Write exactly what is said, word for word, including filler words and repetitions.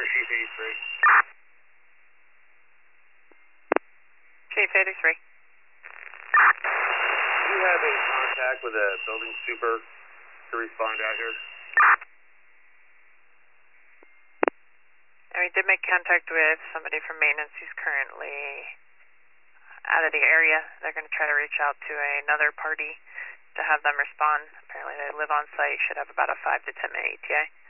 Chief eighty-three. Chief eighty-three. Do you have a contact with a building super to respond out here? And we did make contact with somebody from maintenance who's currently out of the area. They're going to try to reach out to another party to have them respond. Apparently they live on site, should have about a five to ten minute E T A.